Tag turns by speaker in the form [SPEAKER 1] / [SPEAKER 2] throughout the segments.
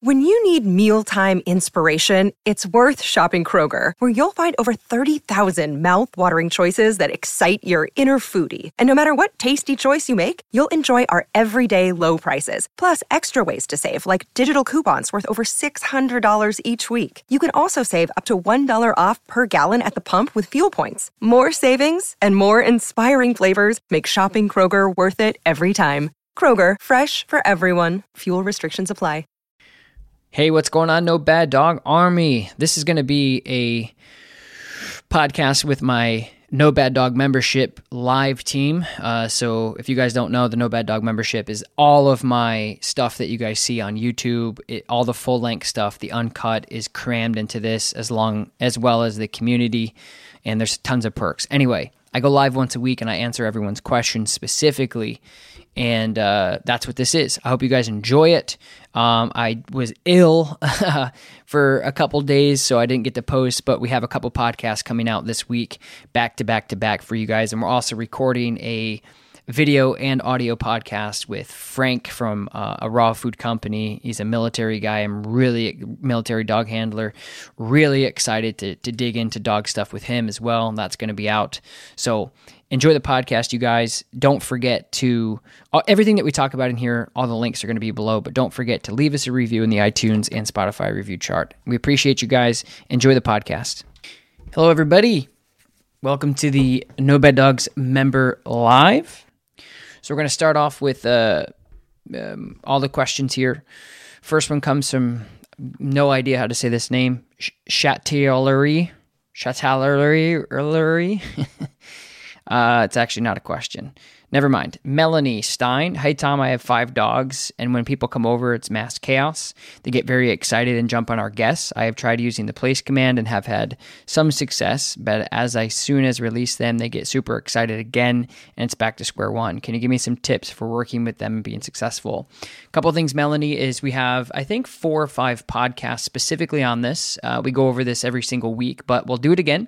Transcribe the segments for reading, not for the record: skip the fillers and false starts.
[SPEAKER 1] When you need mealtime inspiration, it's worth shopping Kroger, where you'll find over 30,000 mouth-watering choices that excite your inner foodie. And no matter what tasty choice you make, you'll enjoy our everyday low prices, plus extra ways to save, like digital coupons worth over $600 each week. You can also save up to $1 off per gallon at the pump with fuel points. More savings and more inspiring flavors make shopping Kroger worth it every time. Kroger, fresh for everyone. Fuel restrictions apply.
[SPEAKER 2] Hey, what's going on, No Bad Dog Army? This is going to be a podcast with my No Bad Dog membership live team. So if you guys don't know, the No Bad Dog membership is all of my stuff that you guys see on YouTube. All the full-length stuff, the uncut, is crammed into this, as well as the community, and there's tons of perks. Anyway, I go live once a week, and I answer everyone's questions specifically, and that's what this is. I hope you guys enjoy it. I was ill for a couple days, so I didn't get to post, but we have a couple podcasts coming out this week, back to back to back for you guys, and we're also recording a video and audio podcast with Frank from a raw food company. He's a military guy. I'm military dog handler. Really excited to dig into dog stuff with him as well, and that's going to be out. So enjoy the podcast, you guys. Don't forget to, everything that we talk about in here, all the links are going to be below, but don't forget to leave us a review in the iTunes and Spotify review chart. We appreciate you guys. Enjoy the podcast. Hello, everybody. Welcome to the No Bad Dogs member live. So we're going to start off with all the questions here. First one comes from, no idea how to say this name, Chatalery. It's actually not a question. Never mind. Melanie Stein. Hey, Tom, I have 5 dogs, and when people come over, it's mass chaos. They get very excited and jump on our guests. I have tried using the place command and have had some success, but soon as release them, they get super excited again, and it's back to square one. Can you give me some tips for working with them and being successful? A couple of things, Melanie, is we have, I think, 4 or 5 podcasts specifically on this. We go over this every single week, but we'll do it again.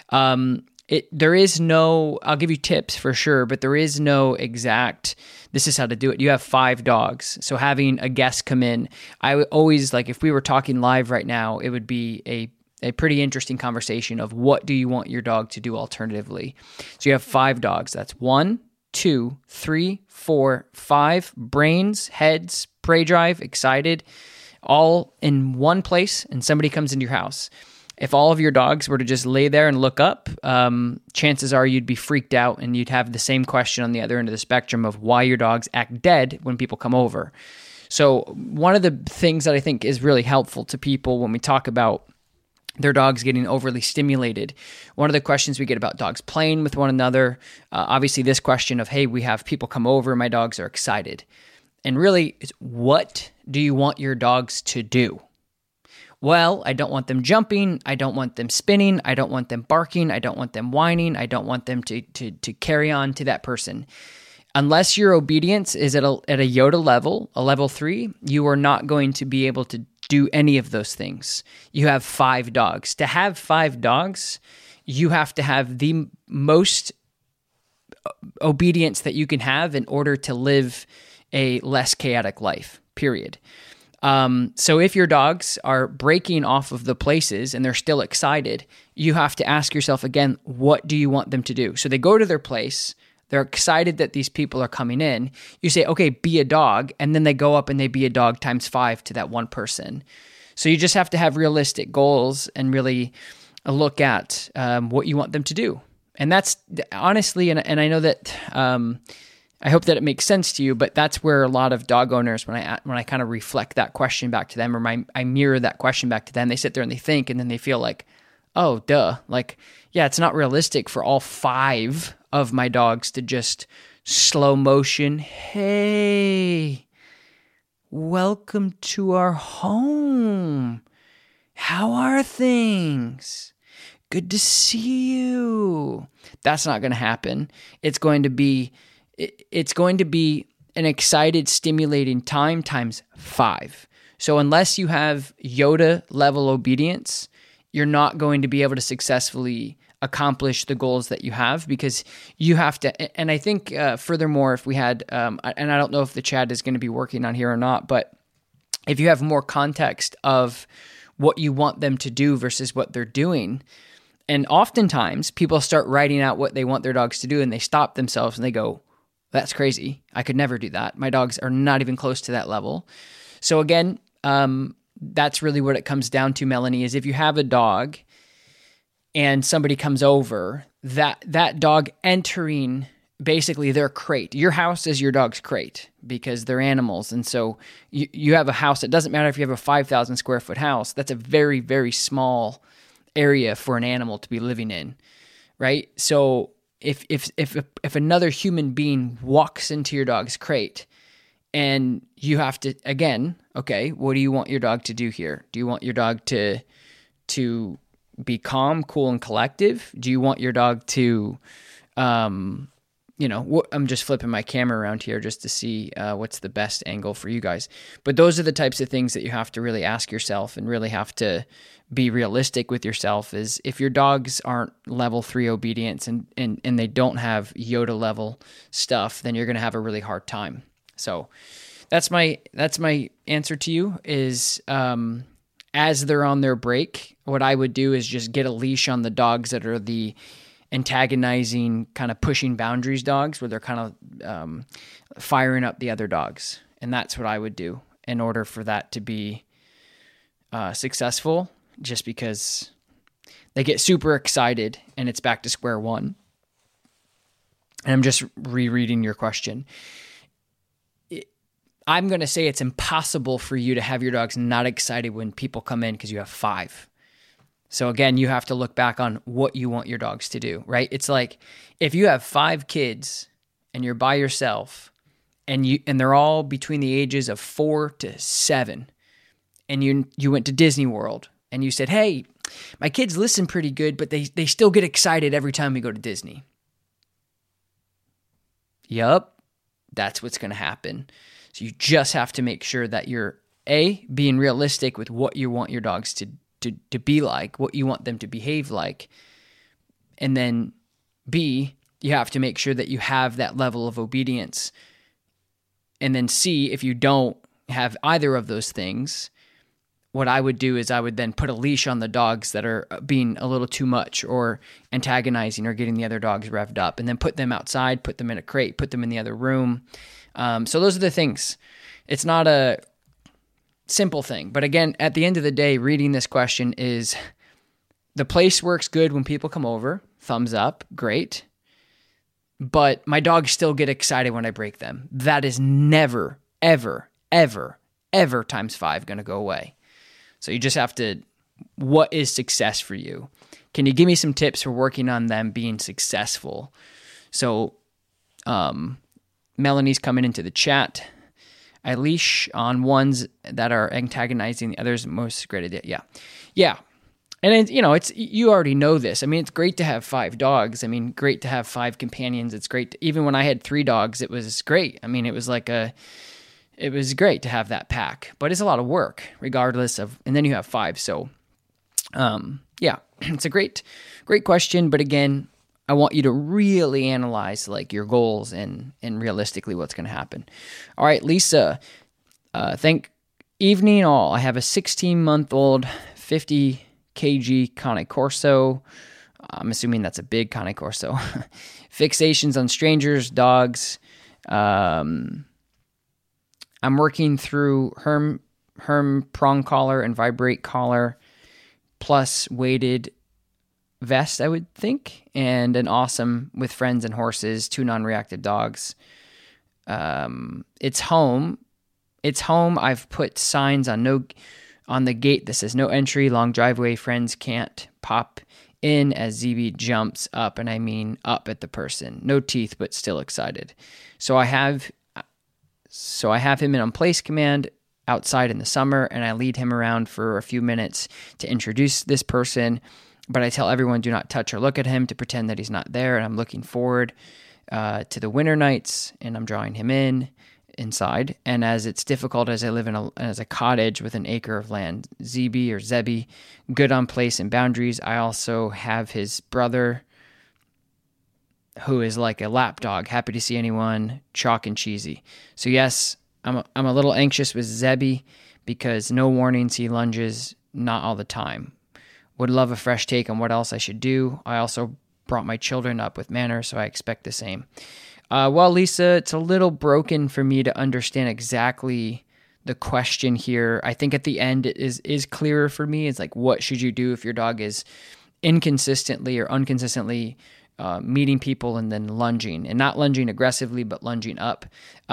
[SPEAKER 2] There is no, I'll give you tips for sure, but there is no exact, this is how to do it. You have 5 dogs. So having a guest come in, I would always, like, if we were talking live right now, it would be a pretty interesting conversation of what do you want your dog to do alternatively. So you have 5 dogs. That's 1, 2, 3, 4, 5 brains, heads, prey drive, excited, all in one place, and somebody comes into your house. If all of your dogs were to just lay there and look up, chances are you'd be freaked out and you'd have the same question on the other end of the spectrum of why your dogs act dead when people come over. So one of the things that I think is really helpful to people when we talk about their dogs getting overly stimulated, one of the questions we get about dogs playing with one another, obviously this question of, hey, we have people come over, my dogs are excited. And really, it's what do you want your dogs to do? Well, I don't want them jumping, I don't want them spinning, I don't want them barking, I don't want them whining, I don't want them to carry on to that person. Unless your obedience is at a Yoda level, a level 3, you are not going to be able to do any of those things. You have 5 dogs. To have 5 dogs, you have to have the most obedience that you can have in order to live a less chaotic life, period. So if your dogs are breaking off of the places and they're still excited, you have to ask yourself again, what do you want them to do? So they go to their place, they're excited that these people are coming in. You say, okay, be a dog. And then they go up and they be a dog times 5 to that one person. So you just have to have realistic goals and really look at what you want them to do. And that's honestly, and I know that, I hope that it makes sense to you, but that's where a lot of dog owners, when I kind of reflect that question back to them, or I mirror that question back to them, they sit there and they think, and then they feel like, oh, duh. Like, yeah, it's not realistic for all 5 of my dogs to just slow motion, hey, welcome to our home. How are things? Good to see you. That's not going to happen. It's going to be an excited, stimulating time times 5. So unless you have Yoda level obedience, you're not going to be able to successfully accomplish the goals that you have, because you have to. And I think furthermore, if we had, and I don't know if the chat is going to be working on here or not, but if you have more context of what you want them to do versus what they're doing. And oftentimes people start writing out what they want their dogs to do and they stop themselves and they go, that's crazy. I could never do that. My dogs are not even close to that level. So again, that's really what it comes down to, Melanie, is if you have a dog and somebody comes over, that dog entering basically their crate. Your house is your dog's crate because they're animals. And so you have a house. It doesn't matter if you have a 5,000 square foot house. That's a very, very small area for an animal to be living in, right? So if another human being walks into your dog's crate and you have to, again, okay, what do you want your dog to do here? Do you want your dog to be calm, cool, and collective? Do you want your dog to, I'm just flipping my camera around here just to see what's the best angle for you guys. But those are the types of things that you have to really ask yourself and really have to be realistic with yourself, is if your dogs aren't level 3 obedience and they don't have Yoda level stuff, then you're going to have a really hard time. So that's my answer to you is, as they're on their break, what I would do is just get a leash on the dogs that are the antagonizing, kind of pushing boundaries dogs, where they're kind of firing up the other dogs. And that's what I would do in order for that to be successful, just because they get super excited and it's back to square one. And I'm just rereading your question. I'm going to say it's impossible for you to have your dogs not excited when people come in because you have 5. So again, you have to look back on what you want your dogs to do, right? It's like if you have 5 kids and you're by yourself and they're all between the ages of 4 to 7, and you went to Disney World and you said, hey, my kids listen pretty good, but they still get excited every time we go to Disney. Yup, that's what's going to happen. So you just have to make sure that you're being realistic with what you want your dogs to be like, what you want them to behave like. And then B, you have to make sure that you have that level of obedience. And then C, if you don't have either of those things, what I would do is I would then put a leash on the dogs that are being a little too much or antagonizing or getting the other dogs revved up, and then put them outside, put them in a crate, put them in the other room. So those are the things. It's not a simple thing. But again, at the end of the day, reading this question is, the place works good when people come over. Thumbs up. Great. But my dogs still get excited when I break them. That is never, ever, ever, ever times 5 going to go away. So you just have to, what is success for you? Can you give me some tips for working on them being successful? So, Melanie's coming into the chat. I leash on ones that are antagonizing the others. Most great idea. Yeah. And it's, you already know this. I mean, it's great to have 5 dogs. I mean, great to have 5 companions. It's great. Even when I had 3 dogs, it was great. I mean, it was great to have that pack, but it's a lot of work regardless of, and then you have 5. So, yeah, it's a great question. But again, I want you to really analyze like your goals and realistically what's going to happen. All right, Lisa, evening all. I have a 16-month-old 50 kg Cane Corso. I'm assuming that's a big Cane Corso. Fixations on strangers, dogs. I'm working through Herm prong collar and vibrate collar plus weighted vest, I would think, and an awesome with friends and horses, 2 non-reactive dogs. It's home. I've put signs on the gate that says no entry, long driveway, friends can't pop in as ZB jumps up, and I mean up at the person. No teeth, but still excited. So I have him in on place command outside in the summer, and I lead him around for a few minutes to introduce this person. But I tell everyone do not touch or look at him to pretend that he's not there. And I'm looking forward to the winter nights, and I'm drawing him inside. And as it's difficult as I live as a cottage with an acre of land, ZB or Zebby, good on place and boundaries. I also have his brother, who is like a lap dog, happy to see anyone, chalk and cheesy. So yes, I'm a little anxious with Zebby because no warnings, he lunges not all the time. Would love a fresh take on what else I should do. I also brought my children up with manners, so I expect the same. Well, Lisa, it's a little broken for me to understand exactly the question here. I think at the end it is clearer for me. It's like, what should you do if your dog is inconsistently or inconsistently meeting people and then lunging, and not lunging aggressively, but lunging up?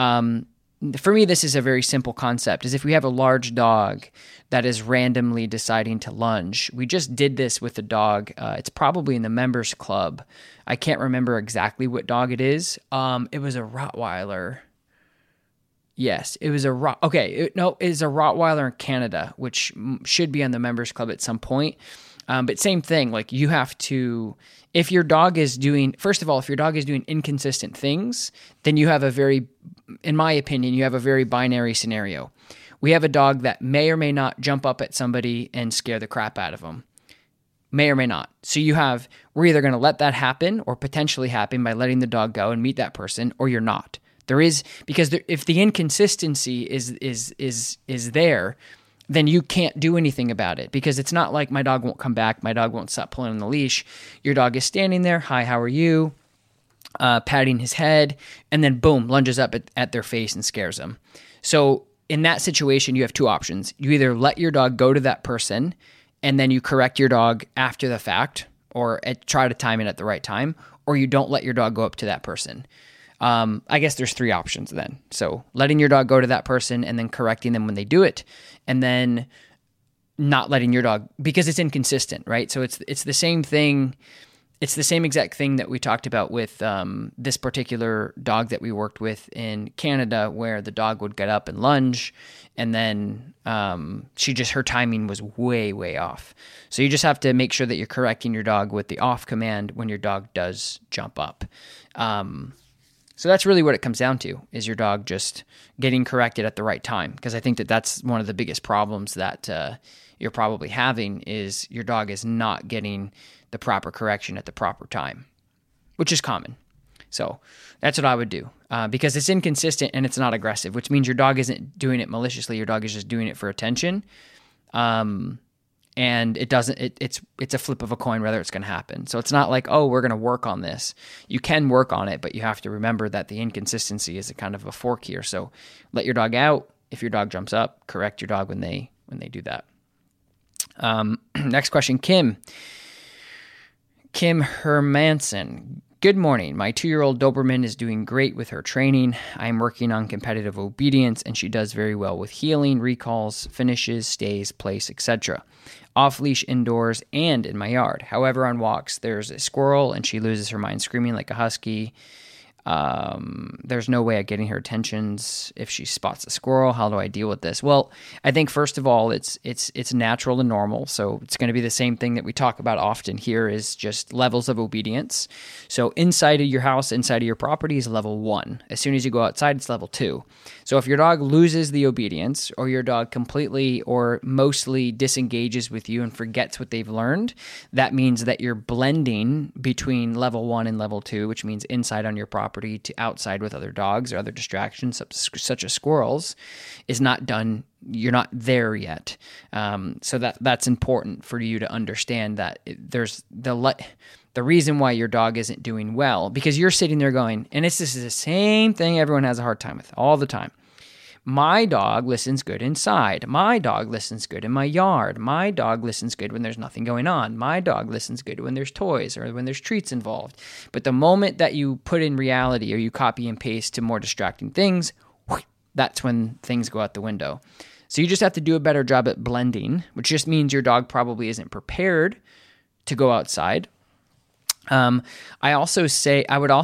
[SPEAKER 2] For me, this is a very simple concept, is if we have a large dog that is randomly deciding to lunge. We just did this with a dog. It's probably in the members club. I can't remember exactly what dog it is. It was a Rottweiler. Yes, it was a it is a Rottweiler in Canada, which should be on the members club at some point. But same thing, like you have to, if your dog is doing, first of all, if your dog is doing inconsistent things, then you have in my opinion, you have a very binary scenario. We have a dog that may or may not jump up at somebody and scare the crap out of them. May or may not. So we're either going to let that happen or potentially happen by letting the dog go and meet that person, or you're not. If the inconsistency is there, then you can't do anything about it, because it's not like my dog won't come back, my dog won't stop pulling on the leash. Your dog is standing there, hi, how are you? Patting his head, and then boom, lunges up at their face and scares them. So in that situation, you have two options. You either let your dog go to that person, and then you correct your dog after the fact, or try to time it at the right time, or you don't let your dog go up to that person. I guess there's three options then. So letting your dog go to that person and then correcting them when they do it, and then not letting your dog, because it's inconsistent, right? So it's the same thing. It's the same exact thing that we talked about with this particular dog that we worked with in Canada, where the dog would get up and lunge, and then her timing was way, way off. So you just have to make sure that you're correcting your dog with the off command when your dog does jump up. So that's really what it comes down to, is your dog just getting corrected at the right time. Because I think that that's one of the biggest problems that you're probably having, is your dog is not getting the proper correction at the proper time, which is common. So that's what I would do, because it's inconsistent and it's not aggressive, which means your dog isn't doing it maliciously. Your dog is just doing it for attention. And it's a flip of a coin whether it's going to happen. So it's not like, oh, we're going to work on this. You can work on it, but you have to remember that the inconsistency is a kind of a fork here. So let your dog out. If your dog jumps up, correct your dog when they do that. Next question, Kim Hermanson. Good morning. My 2-year-old Doberman is doing great with her training. I am working on competitive obedience, and she does very well with heeling, recalls, finishes, stays, place, etc. Off-leash indoors and in my yard. However, on walks, there's a squirrel, and she loses her mind screaming like a husky. There's no way of getting her attentions if she spots a squirrel. How do I deal with this? Well, I think first of all, it's natural and normal. So it's going to be the same thing that we talk about often here, is just levels of obedience. So inside of your house, inside of your property is level 1. As soon as you go outside, it's level 2. So if your dog loses the obedience, or your dog completely or mostly disengages with you and forgets what they've learned, that means that you're blending between level 1 and level 2, which means inside on your property to outside with other dogs or other distractions such as squirrels is not done. You're not there yet. So that's important for you to understand, that there's the reason why your dog isn't doing well, because you're sitting there going, and this is the same thing everyone has a hard time with all the time. My dog listens good inside. My dog listens good in my yard. My dog listens good when there's nothing going on. My dog listens good when there's toys or when there's treats involved. But the moment that you put in reality, or you copy and paste to more distracting things, that's when things go out the window. So you just have to do a better job at blending, which just means your dog probably isn't prepared to go outside. I would also say,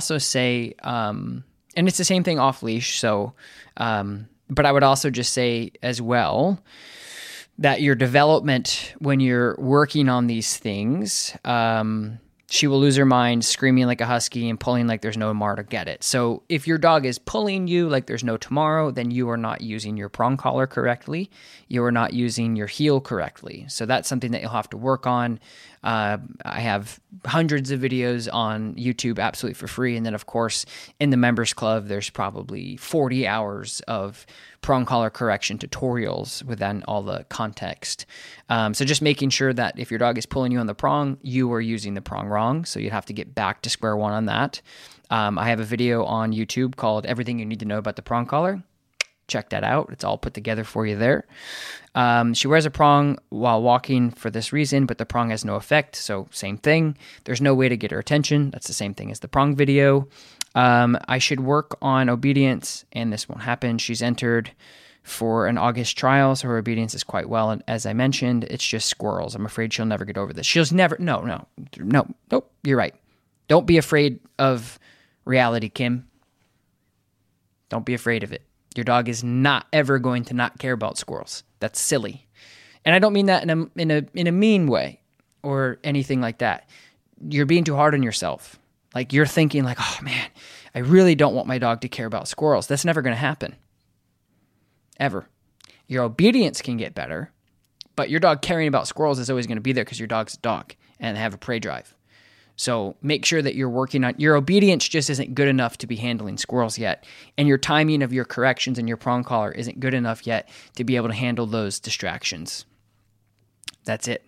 [SPEAKER 2] and it's the same thing off leash. So, but I would also just say as well that your development, when you're working on these things, she will lose her mind screaming like a husky and pulling like there's no tomorrow to get it. So if your dog is pulling you like there's no tomorrow, then you are not using your prong collar correctly. You are not using your heel correctly. So that's something that you'll have to work on. I have hundreds of videos on YouTube absolutely for free. And then, of course, in the members club, there's probably 40 hours of prong collar correction tutorials within all the context. So just making sure that if your dog is pulling you on the prong, you are using the prong wrong. So you'd have to get back to square one on that. I have a video on YouTube called Everything You Need to Know About the Prong Collar. Check that out. It's all put together for you there. She wears a prong while walking for this reason, but the prong has no effect. So same thing. There's no way to get her attention. That's the same thing as the prong video. I should work on obedience, and this won't happen. She's entered for an August trial, so her obedience is quite well. And as I mentioned, it's just squirrels. I'm afraid she'll never get over this. Nope, you're right. Don't be afraid of reality, Kim. Don't be afraid of it. Your dog is not ever going to not care about squirrels. That's silly. And I don't mean that in a mean way or anything like that. You're being too hard on yourself. Like you're thinking like, oh man, I really don't want my dog to care about squirrels. That's never going to happen. Ever. Your obedience can get better, but your dog caring about squirrels is always going to be there because your dog's a dog and they have a prey drive. So make sure that you're working on your obedience just isn't good enough to be handling squirrels yet. And your timing of your corrections and your prong collar isn't good enough yet to be able to handle those distractions. That's it.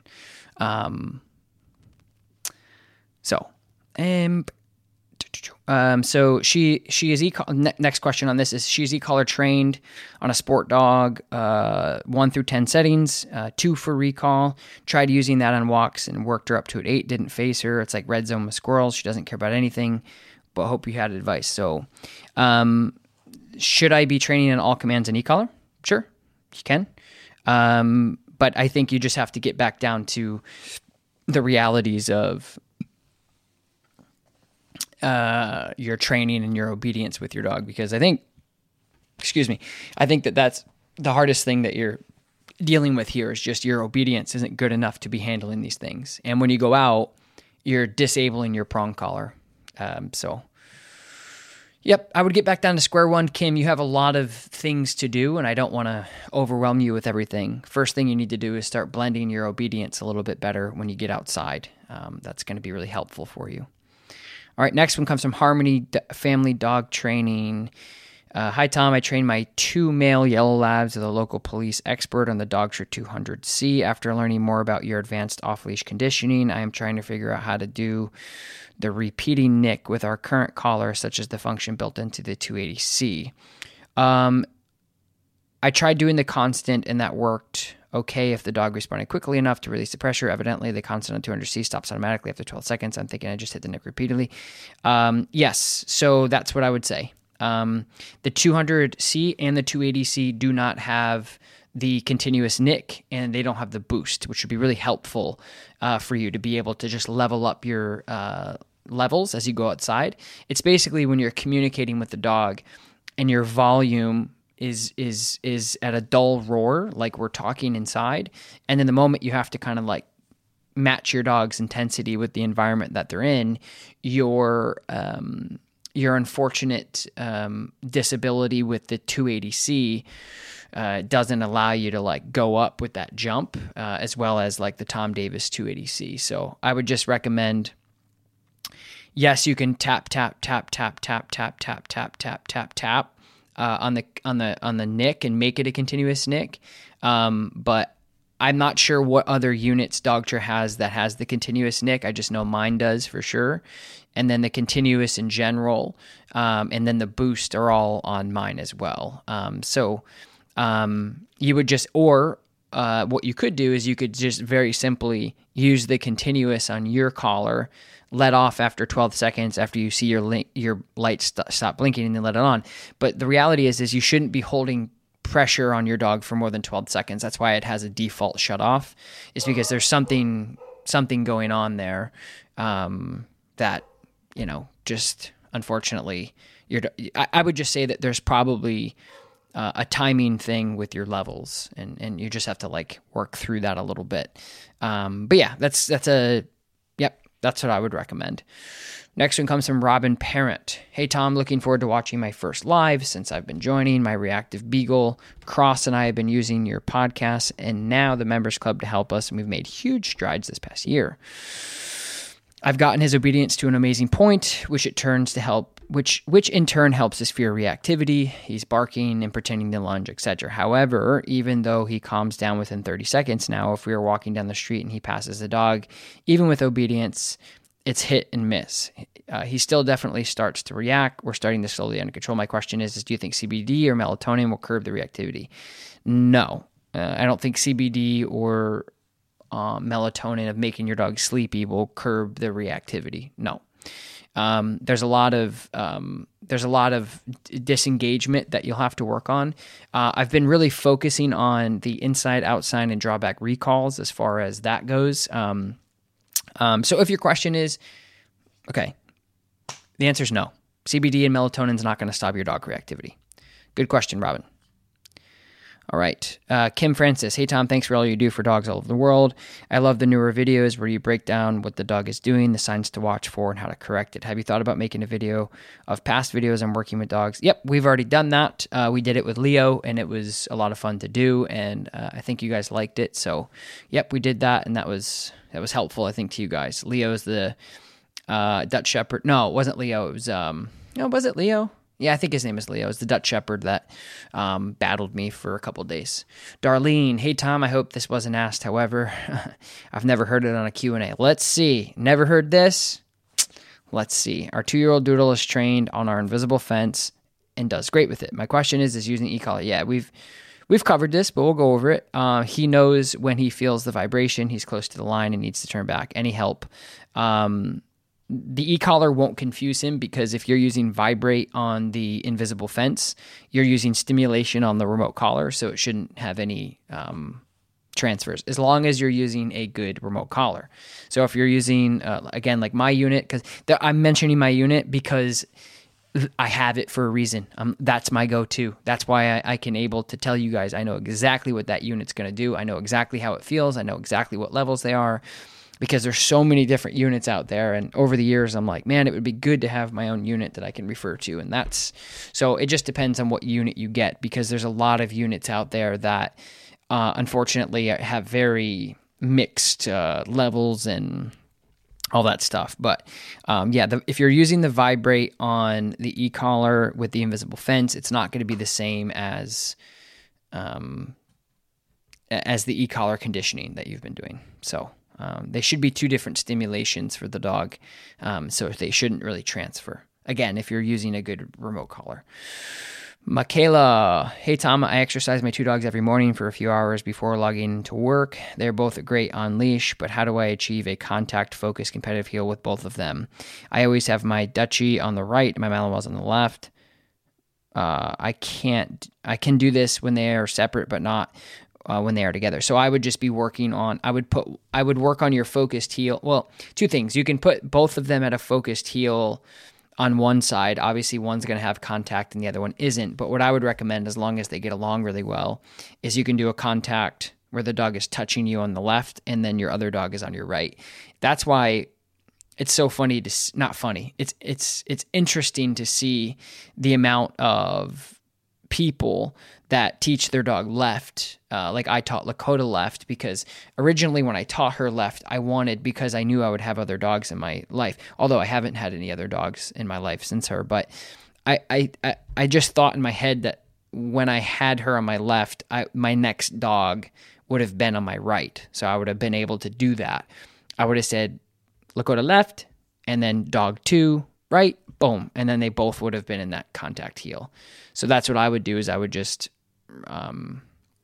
[SPEAKER 2] So she is next question on this is she's e-collar trained on a sport dog, 1 through 10 settings, 2 for recall. Tried using that on walks and worked her up to an 8. Didn't phase her. It's like red zone with squirrels. She doesn't care about anything. But hope you had advice. So, should I be training on all commands in e-collar? Sure, you can. But I think you just have to get back down to the realities of your training and your obedience with your dog, because I think that's the hardest thing that you're dealing with here is just your obedience isn't good enough to be handling these things. And when you go out, you're disabling your prong collar. Yep, I would get back down to square one. Kim, you have a lot of things to do, and I don't want to overwhelm you with everything. First thing you need to do is start blending your obedience a little bit better when you get outside. That's going to be really helpful for you. All right, next one comes from Harmony Family Dog Training. Hi, Tom. I trained my 2 male yellow labs with a local police expert on the Dogtra 200C. After learning more about your advanced off-leash conditioning, I am trying to figure out how to do the repeating nick with our current collar, such as the function built into the 280C. I tried doing the constant, and that worked okay if the dog responded quickly enough to release the pressure. Evidently, the constant on 200C stops automatically after 12 seconds. I'm thinking I just hit the nick repeatedly. Yes, so that's what I would say. The 200C and the 280C do not have the continuous nick, and they don't have the boost, which would be really helpful for you to be able to just level up your levels as you go outside. It's basically when you're communicating with the dog and your volume is at a dull roar, like we're talking inside, and then the moment you have to kind of like match your dog's intensity with the environment that they're in, your unfortunate disability with the 280C doesn't allow you to like go up with that jump as well as like the Tom Davis 280C. So I would just recommend, yes, you can tap on the nick and make it a continuous nick, but I'm not sure what other units Dogtra has that has the continuous nick. I just know mine does for sure. And then the continuous in general, and then the boost are all on mine as well. You would just, or what you could do is you could just very simply use the continuous on your collar, let off after 12 seconds after you see your lights stop blinking, and then let it on. But the reality is you shouldn't be holding pressure on your dog for more than 12 seconds. That's why it has a default shut off, is because there's something going on there that, just unfortunately, I would just say that there's probably a timing thing with your levels, and you just have to like work through that a little bit. But yeah, that's what I would recommend. Next one comes from Robin Parent. Hey, Tom, looking forward to watching my first live since I've been joining. My reactive beagle, Cross, and I have been using your podcast and now the Members Club to help us, and we've made huge strides this past year. I've gotten his obedience to an amazing point, which it turns to help which in turn helps his fear reactivity. He's barking and pretending to lunge, etc. However, even though he calms down within 30 seconds now, if we are walking down the street and he passes the dog, even with obedience, it's hit and miss. He still definitely starts to react. We're starting to slowly under control. My question is do you think CBD or melatonin will curb the reactivity? No. I don't think CBD or melatonin of making your dog sleepy will curb the reactivity. No. There's a lot of disengagement that you'll have to work on. I've been really focusing on the inside, outside, and drawback recalls as far as that goes. So if your question is, okay, the answer is no. CBD and melatonin is not going to stop your dog reactivity. Good question, Robin. All right. Kim Francis. Hey, Tom, thanks for all you do for dogs all over the world. I love the newer videos where you break down what the dog is doing, the signs to watch for, and how to correct it. Have you thought about making a video of past videos on working with dogs? Yep, we've already done that. We did it with Leo, and it was a lot of fun to do, and I think you guys liked it. So, yep, we did that, and that was helpful, I think, to you guys. Leo's the Dutch Shepherd. No, it wasn't Leo. It was, was it Leo? Yeah, I think his name is Leo. It's the Dutch Shepherd that battled me for a couple days. Darlene, hey, Tom, I hope this wasn't asked. However, I've never heard it on a Q&A. Let's see. Never heard this? Let's see. Our 2-year-old Doodle is trained on our invisible fence and does great with it. My question is using e-collar. Yeah, we've covered this, but we'll go over it. He knows when he feels the vibration, he's close to the line and needs to turn back. Any help? The e-collar won't confuse him because if you're using vibrate on the invisible fence, you're using stimulation on the remote collar, so it shouldn't have any transfers as long as you're using a good remote collar. So if you're using, again, like my unit, because I'm mentioning my unit because I have it for a reason. That's my go-to. That's why I can able to tell you guys I know exactly what that unit's going to do. I know exactly how it feels. I know exactly what levels they are. Because there's so many different units out there. And over the years, I'm like, man, it would be good to have my own unit that I can refer to. And so it just depends on what unit you get, because there's a lot of units out there that unfortunately have very mixed levels and all that stuff. But if you're using the vibrate on the e-collar with the invisible fence, it's not going to be the same as the e-collar conditioning that you've been doing. So they should be two different stimulations for the dog, so they shouldn't really transfer. Again, if you're using a good remote collar. Michaela, hey Tom, I exercise my 2 dogs every morning for a few hours before logging to work. They're both great on leash, but how do I achieve a contact-focused competitive heel with both of them? I always have my Dutchie on the right and my Malinois on the left. I can do this when they are separate, but not when they are together. So I would just be working on, I would work on your focused heel. Well, 2 things. You can put both of them at a focused heel on one side. Obviously, one's going to have contact and the other one isn't. But what I would recommend, as long as they get along really well, is you can do a contact where the dog is touching you on the left and then your other dog is on your right. That's why it's so funny not funny. It's interesting to see the amount of people that teach their dog left. Like I taught Lakota left because originally when I taught her left, because I knew I would have other dogs in my life, although I haven't had any other dogs in my life since her. But I just thought in my head that when I had her on my left, my next dog would have been on my right. So I would have been able to do that. I would have said Lakota left and then dog 2 right, boom. And then they both would have been in that contact heel. So that's what I would do, is I would just kind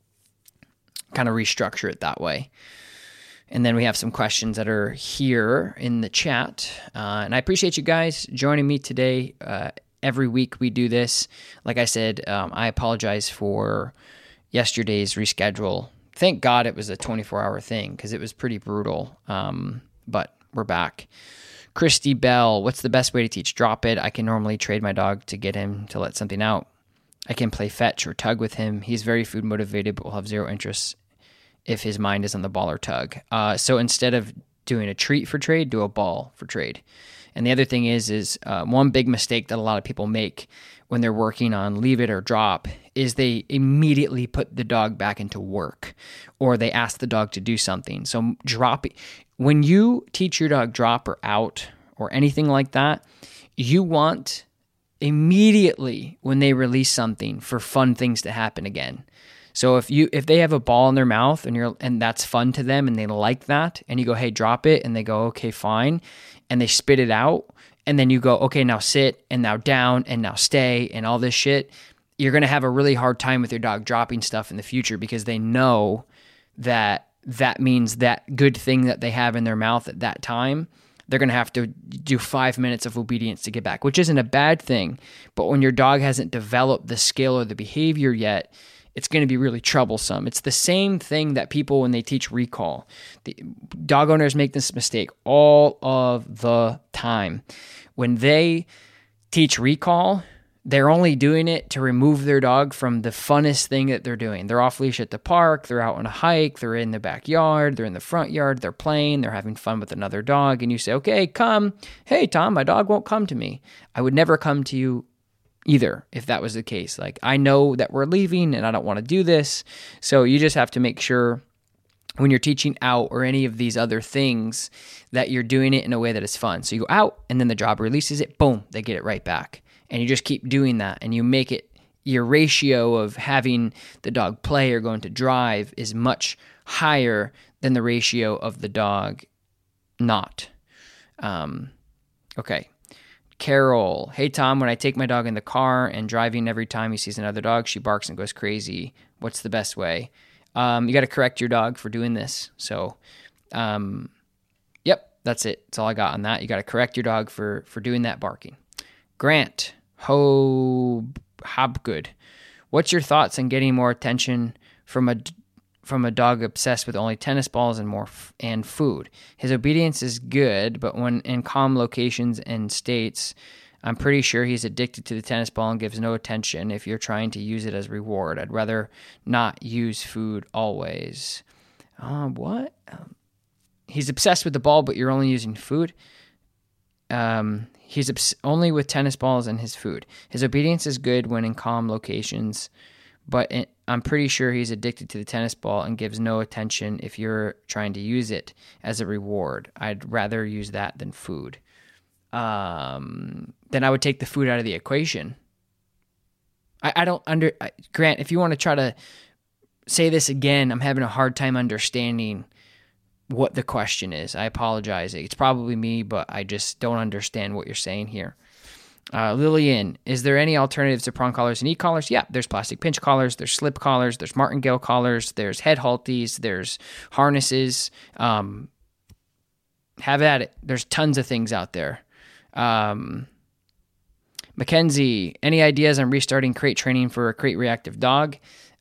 [SPEAKER 2] of restructure it that way. And then we have some questions that are here in the chat. And I appreciate you guys joining me today. Every week we do this. Like I said, I apologize for yesterday's reschedule. Thank God it was a 24-hour thing because it was pretty brutal. But we're back. Christy Bell, what's the best way to teach drop it? I can normally trade my dog to get him to let something out. I can play fetch or tug with him. He's very food motivated, but will have zero interest if his mind is on the ball or tug. So instead of doing a treat for trade, do a ball for trade. And the other thing is one big mistake that a lot of people make when they're working on leave it or drop is they immediately put the dog back into work, or they ask the dog to do something. So when you teach your dog drop or out or anything like that, you want immediately when they release something for fun things to happen again. So if they have a ball in their mouth and that's fun to them and they like that, and you go, hey, drop it, and they go, okay, fine, and they spit it out, and then you go, okay, now sit, and now down, and now stay, and all this shit, you're going to have a really hard time with your dog dropping stuff in the future, because they know that means that good thing that they have in their mouth at that time, they're going to have to do 5 minutes of obedience to get back, which isn't a bad thing. But when your dog hasn't developed the skill or the behavior yet, it's going to be really troublesome. It's the same thing that people, when they teach recall, the dog owners make this mistake all of the time. When they teach recall, they're only doing it to remove their dog from the funnest thing that they're doing. They're off leash at the park, they're out on a hike, they're in the backyard, they're in the front yard, they're playing, they're having fun with another dog, and you say, okay, come. Hey, Tom, my dog won't come to me. I would never come to you either if that was the case. Like, I know that we're leaving and I don't want to do this. So you just have to make sure when you're teaching out or any of these other things that you're doing it in a way that is fun. So you go out and then the job releases it, boom, they get it right back. And you just keep doing that, and you make it, your ratio of having the dog play or going to drive is much higher than the ratio of the dog not. Okay. Carol, hey Tom, when I take my dog in the car and driving, every time he sees another dog, she barks and goes crazy. What's the best way? You got to correct your dog for doing this. So, yep, that's it. That's all I got on that. You got to correct your dog for doing that barking. Grant, Hobgood, what's your thoughts on getting more attention from a dog obsessed with only tennis balls and food? His obedience is good, but when in calm locations and states, I'm pretty sure he's addicted to the tennis ball and gives no attention if you're trying to use it as reward. I'd rather not use food always. What? He's obsessed with the ball, but you're only using food? He's only with tennis balls and his food. His obedience is good when in calm locations, but I'm pretty sure he's addicted to the tennis ball and gives no attention if you're trying to use it as a reward. I'd rather use that than food. Then I would take the food out of the equation. Grant, if you want to try to say this again, I'm having a hard time understanding what the question is. I apologize. It's probably me, but I just don't understand what you're saying here. Lillian, is there any alternatives to prong collars and e-collars? Yeah, there's plastic pinch collars, there's slip collars, there's martingale collars, there's head halties, there's harnesses. Have at it. There's tons of things out there. Mackenzie, any ideas on restarting crate training for a crate reactive dog?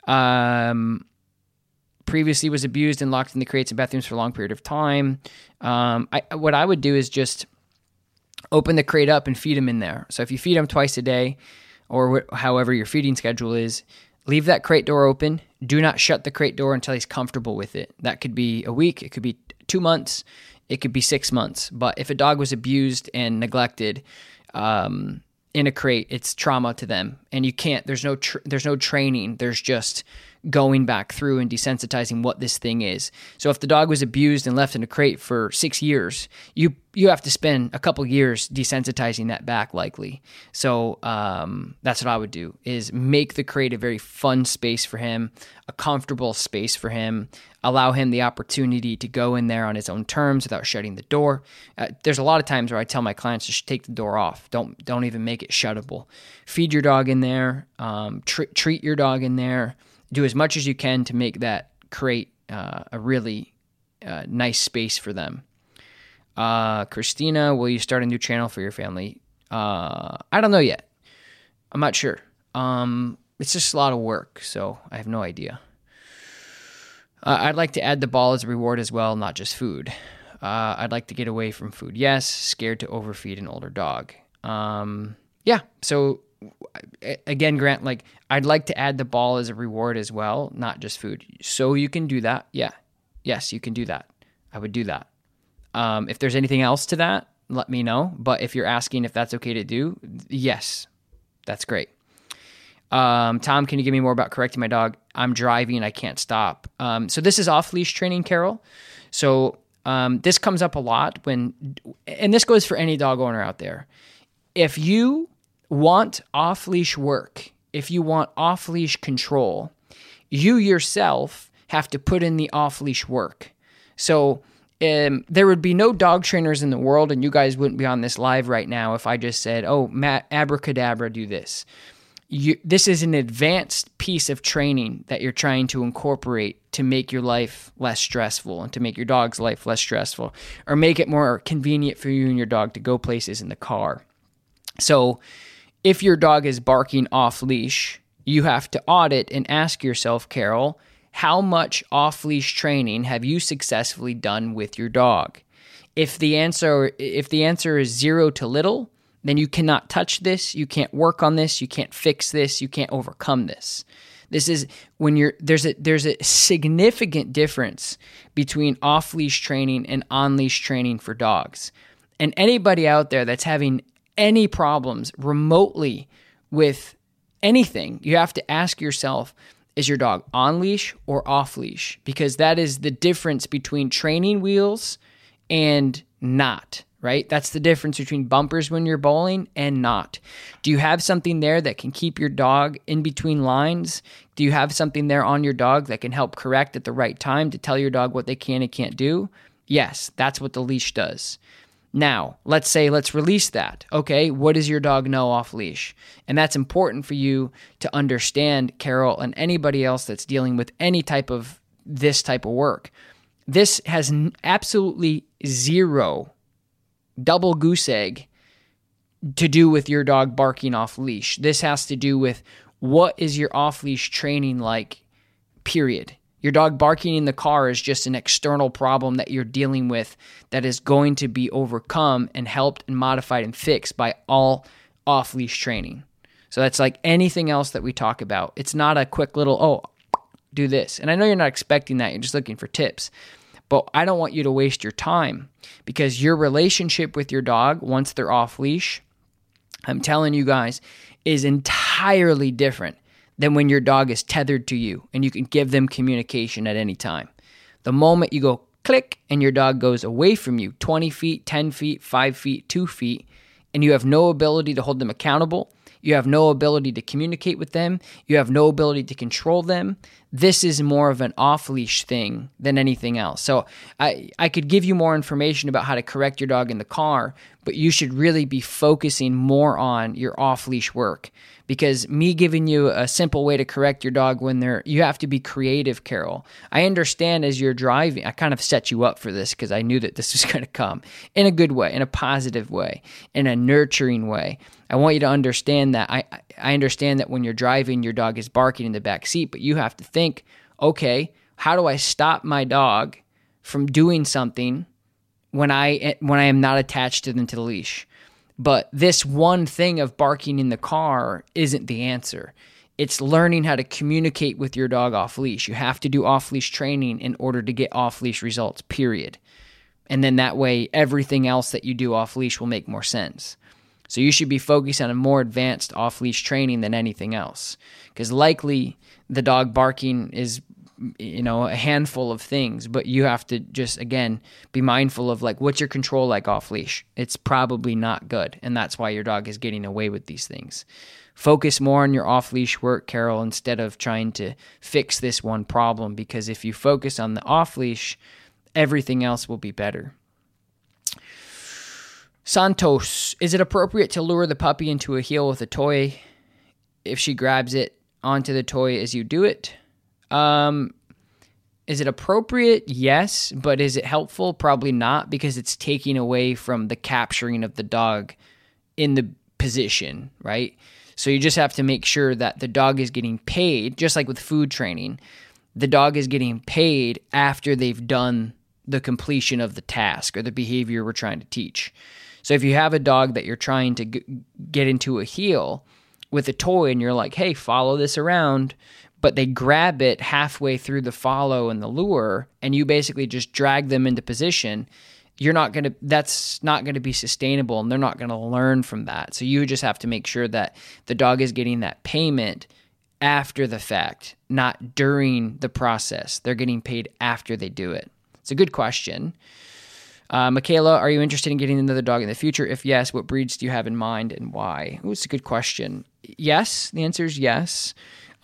[SPEAKER 2] Previously was abused and locked in the crates and bathrooms for a long period of time. What I would do is just open the crate up and feed him in there. So if you feed him twice a day, or however your feeding schedule is, leave that crate door open. Do not shut the crate door until he's comfortable with it. That could be a week. It could be 2 months. It could be 6 months. But if a dog was abused and neglected in a crate, it's trauma to them. And you can't, there's no training. There's just going back through and desensitizing what this thing is. So if the dog was abused and left in a crate for 6 years, you have to spend a couple years desensitizing that back likely. So that's what I would do, is make the crate a very fun space for him, a comfortable space for him, allow him the opportunity to go in there on his own terms without shutting the door. There's a lot of times where I tell my clients to take the door off. Don't even make it shuttable. Feed your dog in there, treat your dog in there. Do as much as you can to make that crate a really nice space for them. Christina, will you start a new channel for your family? I don't know yet. I'm not sure. It's just a lot of work, so I have no idea. I'd like to add the ball as a reward as well, not just food. I'd like to get away from food. Yes, scared to overfeed an older dog. Yeah, so again, Grant, like, I'd like to add the ball as a reward as well, not just food. So you can do that. Yeah. Yes, you can do that. I would do that. If there's anything else to that, let me know. But if you're asking if that's okay to do, yes, that's great. Tom, can you give me more about correcting my dog? I'm driving, I can't stop. So this is off-leash training, Carol. So this comes up a lot and this goes for any dog owner out there. If you want off-leash work, if you want off-leash control, you yourself have to put in the off-leash work. So there would be no dog trainers in the world, and you guys wouldn't be on this live right now if I just said, oh, Matt, abracadabra, do this. This is an advanced piece of training that you're trying to incorporate to make your life less stressful and to make your dog's life less stressful, or make it more convenient for you and your dog to go places in the car. So if your dog is barking off leash, you have to audit and ask yourself, Carol, how much off-leash training have you successfully done with your dog? If the answer is 0 to little, then you cannot touch this, you can't work on this, you can't fix this, you can't overcome this. This is when there's a significant difference between off-leash training and on-leash training for dogs. And anybody out there that's having any problems remotely with anything, you have to ask yourself, is your dog on leash or off leash? Because that is the difference between training wheels and not, right? That's the difference between bumpers when you're bowling and not. Do you have something there that can keep your dog in between lines? Do you have something there on your dog that can help correct at the right time to tell your dog what they can and can't do? Yes, that's what the leash does. Now, let's release that. Okay, what does your dog know off leash? And that's important for you to understand, Carol, and anybody else that's dealing with any type of this type of work. This has absolutely zero double goose egg to do with your dog barking off leash. This has to do with what is your off leash training like, period. Your dog barking in the car is just an external problem that you're dealing with that is going to be overcome and helped and modified and fixed by all off-leash training. So that's like anything else that we talk about. It's not a quick little, oh, do this. And I know you're not expecting that. You're just looking for tips. But I don't want you to waste your time because your relationship with your dog, once they're off-leash, I'm telling you guys, is entirely different than when your dog is tethered to you and you can give them communication at any time. The moment you go click and your dog goes away from you, 20 feet, 10 feet, 5 feet, 2 feet, and you have no ability to hold them accountable, you have no ability to communicate with them, you have no ability to control them, this is more of an off-leash thing than anything else. So I could give you more information about how to correct your dog in the car, but you should really be focusing more on your off-leash work. Because me giving you a simple way to correct your dog you have to be creative, Carol. I understand as you're driving, I kind of set you up for this because I knew that this was going to come in a good way, in a positive way, in a nurturing way. I want you to understand that I understand that when you're driving, your dog is barking in the back seat, but you have to think, okay, how do I stop my dog from doing something when I am not attached to them to the leash? But this one thing of barking in the car isn't the answer. It's learning how to communicate with your dog off leash. You have to do off leash training in order to get off leash results, period. And then that way, everything else that you do off leash will make more sense. So you should be focused on a more advanced off leash training than anything else. Because likely the dog barking is a handful of things, but you have to just, again, be mindful of like, what's your control like off leash? It's probably not good. And that's why your dog is getting away with these things. Focus more on your off leash work, Carol, instead of trying to fix this one problem, because if you focus on the off leash, everything else will be better. Santos, is it appropriate to lure the puppy into a heel with a toy if she grabs it onto the toy as you do it? Is it appropriate? Yes. But is it helpful? Probably not, because it's taking away from the capturing of the dog in the position, right? So you just have to make sure that the dog is getting paid, just like with food training. The dog is getting paid after they've done the completion of the task or the behavior we're trying to teach. So if you have a dog that you're trying to get into a heel with a toy and you're like, hey, follow this around, but they grab it halfway through the follow and the lure, and you basically just drag them into position, that's not going to be sustainable, and they're not going to learn from that. So you just have to make sure that the dog is getting that payment after the fact, not during the process. They're getting paid after they do it. It's a good question. Michaela, are you interested in getting another dog in the future? If yes, what breeds do you have in mind and why? Oh, it's a good question. Yes, the answer is yes.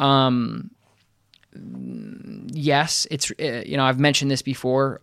[SPEAKER 2] Yes, it's, I've mentioned this before.